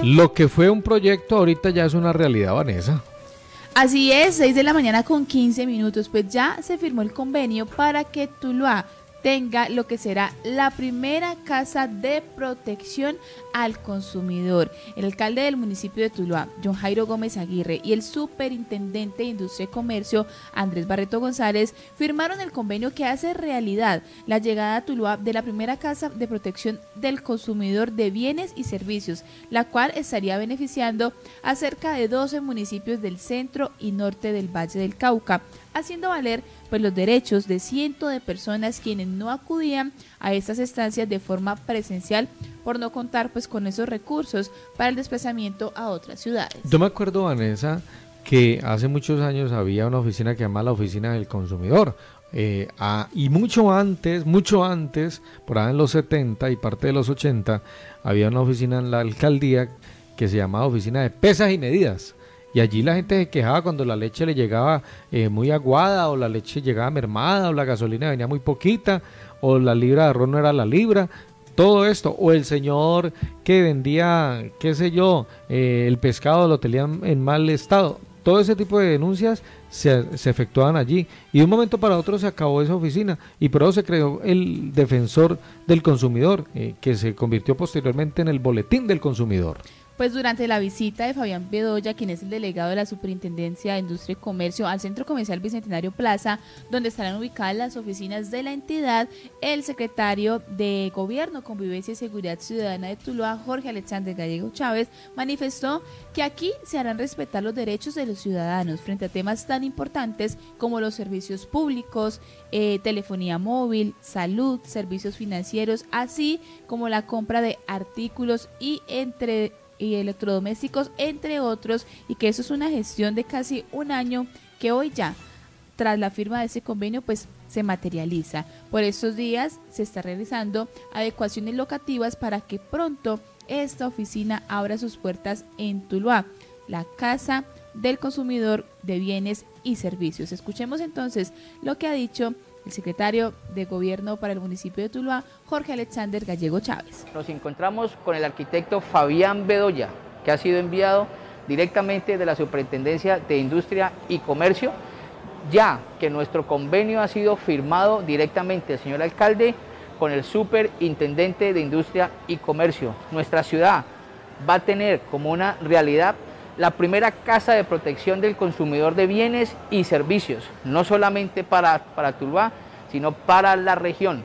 Lo que fue un proyecto ahorita ya es una realidad, Vanessa. Así es, 6 de la mañana con 15 minutos, pues ya se firmó el convenio para que Tuluá tenga lo que será la primera casa de protección al consumidor. El alcalde del municipio de Tuluá, John Jairo Gómez Aguirre, y el superintendente de Industria y Comercio, Andrés Barreto González, firmaron el convenio que hace realidad la llegada a Tuluá de la primera casa de protección del consumidor de bienes y servicios, la cual estaría beneficiando a cerca de 12 municipios del centro y norte del Valle del Cauca, haciendo valer pues los derechos de cientos de personas quienes no acudían a estas estancias de forma presencial por no contar pues con esos recursos para el desplazamiento a otras ciudades. Yo me acuerdo, Vanessa, que hace muchos años había una oficina que se llamaba la Oficina del Consumidor, y mucho antes, por ahí en los 70 y parte de los 80, había una oficina en la alcaldía que se llamaba Oficina de Pesas y Medidas. Y allí la gente se quejaba cuando la leche le llegaba muy aguada, o la leche llegaba mermada, o la gasolina venía muy poquita, o la libra de arroz no era la libra, todo esto, o el señor que vendía, qué sé yo, el pescado lo tenían en mal estado. Todo ese tipo de denuncias se efectuaban allí, y de un momento para otro se acabó esa oficina, y por eso se creó el Defensor del Consumidor, que se convirtió posteriormente en el Boletín del Consumidor. Pues durante la visita de Fabián Bedoya, quien es el delegado de la Superintendencia de Industria y Comercio al Centro Comercial Bicentenario Plaza, donde estarán ubicadas las oficinas de la entidad, el secretario de Gobierno, Convivencia y Seguridad Ciudadana de Tuluá, Jorge Alexander Gallego Chávez, manifestó que aquí se harán respetar los derechos de los ciudadanos frente a temas tan importantes como los servicios públicos, telefonía móvil, salud, servicios financieros, así como la compra de artículos y electrodomésticos, entre otros, y que eso es una gestión de casi un año que hoy ya, tras la firma de ese convenio, pues se materializa. Por estos días se está realizando adecuaciones locativas para que pronto esta oficina abra sus puertas en Tuluá, la Casa del Consumidor de Bienes y Servicios. Escuchemos entonces lo que ha dicho el secretario de Gobierno para el municipio de Tuluá, Jorge Alexander Gallego Chávez. Nos encontramos con el arquitecto Fabián Bedoya, que ha sido enviado directamente de la Superintendencia de Industria y Comercio, ya que nuestro convenio ha sido firmado directamente, señor alcalde, con el Superintendente de Industria y Comercio. Nuestra ciudad va a tener como una realidad la primera casa de protección del consumidor de bienes y servicios, no solamente para Tuluá, sino para la región.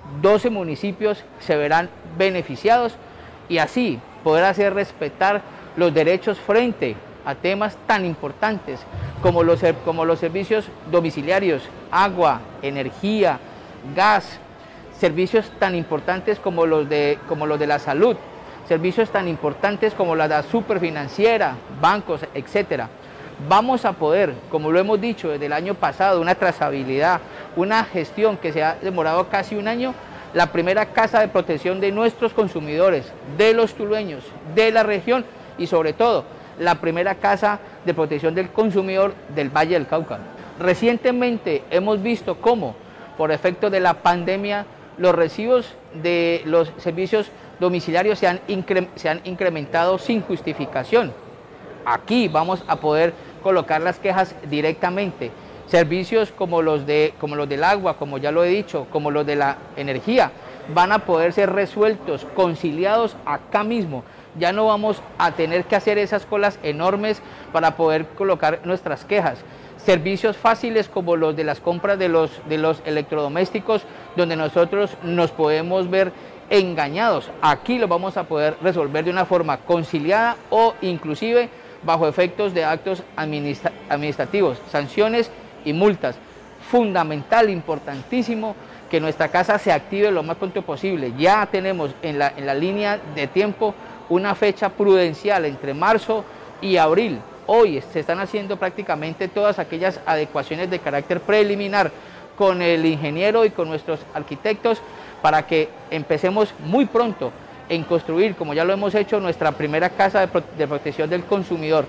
12 municipios se verán beneficiados y así poder hacer respetar los derechos frente a temas tan importantes como los servicios domiciliarios, agua, energía, gas, servicios tan importantes como los de la salud, servicios tan importantes como la superfinanciera, bancos, etcétera. Vamos a poder, como lo hemos dicho desde el año pasado, una trazabilidad, una gestión que se ha demorado casi un año, la primera casa de protección de nuestros consumidores, de los tulueños, de la región y sobre todo la primera casa de protección del consumidor del Valle del Cauca. Recientemente hemos visto cómo, por efecto de la pandemia, los recibos de los servicios domiciliarios se han incrementado sin justificación. Aquí vamos a poder colocar las quejas directamente. Servicios como los del agua, como ya lo he dicho, como los de la energía, van a poder ser resueltos, conciliados acá mismo. Ya no vamos a tener que hacer esas colas enormes para poder colocar nuestras quejas. Servicios fáciles como los de las compras de los electrodomésticos, donde nosotros nos podemos ver engañados. Aquí lo vamos a poder resolver de una forma conciliada o inclusive bajo efectos de actos administrativos, sanciones y multas. Fundamental, importantísimo que nuestra casa se active lo más pronto posible. Ya tenemos en la línea de tiempo una fecha prudencial entre marzo y abril. Hoy se están haciendo prácticamente todas aquellas adecuaciones de carácter preliminar con el ingeniero y con nuestros arquitectos para que empecemos muy pronto en construir, como ya lo hemos hecho, nuestra primera casa de protección del consumidor.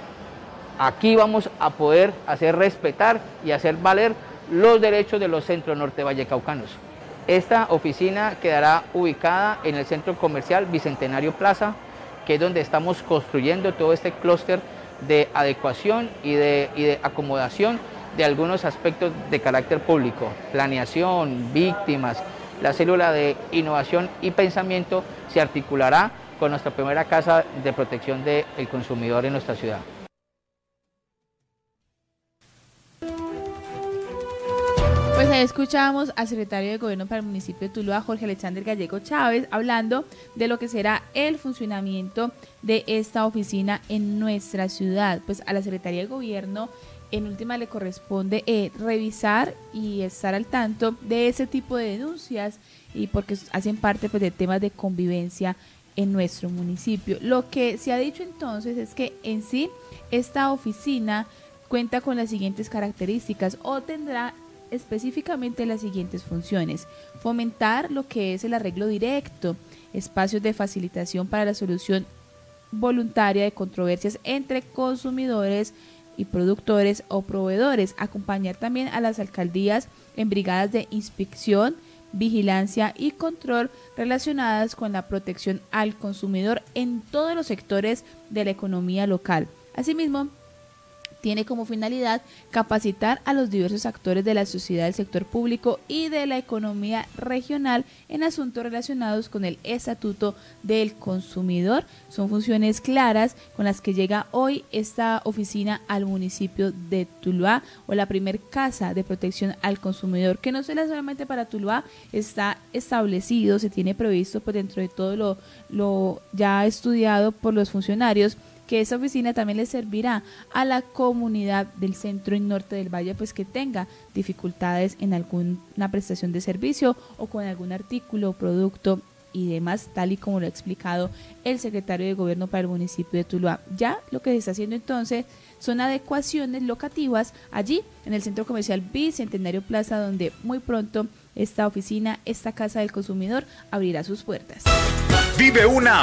Aquí vamos a poder hacer respetar y hacer valer los derechos de los centros norte vallecaucanos. Esta oficina quedará ubicada en el Centro Comercial Bicentenario Plaza, que es donde estamos construyendo todo este clúster de adecuación y de acomodación de algunos aspectos de carácter público, planeación, víctimas. La célula de innovación y pensamiento se articulará con nuestra primera casa de protección del consumidor en nuestra ciudad. Pues ahí escuchábamos al secretario de Gobierno para el municipio de Tuluá, Jorge Alexander Gallego Chávez, hablando de lo que será el funcionamiento de esta oficina en nuestra ciudad. Pues a la Secretaría de Gobierno en última le corresponde revisar y estar al tanto de ese tipo de denuncias, y porque hacen parte pues de temas de convivencia en nuestro municipio. Lo que se ha dicho entonces es que en sí esta oficina cuenta con las siguientes características o tendrá específicamente las siguientes funciones: fomentar lo que es el arreglo directo, espacios de facilitación para la solución voluntaria de controversias entre consumidores y productores o proveedores, acompañar también a las alcaldías en brigadas de inspección, vigilancia y control relacionadas con la protección al consumidor en todos los sectores de la economía local. Asimismo, tiene como finalidad capacitar a los diversos actores de la sociedad, del sector público y de la economía regional en asuntos relacionados con el Estatuto del Consumidor. Son funciones claras con las que llega hoy esta oficina al municipio de Tuluá, o la primer casa de protección al consumidor, que no será solamente para Tuluá, está establecido, se tiene previsto pues dentro de todo lo ya estudiado por los funcionarios, que esa oficina también le servirá a la comunidad del centro y norte del valle, pues que tenga dificultades en alguna prestación de servicio o con algún artículo, producto y demás, tal y como lo ha explicado el secretario de Gobierno para el municipio de Tuluá. Ya lo que se está haciendo entonces son adecuaciones locativas allí en el centro comercial Bicentenario Plaza, donde muy pronto esta oficina, esta casa del consumidor, abrirá sus puertas. Vive una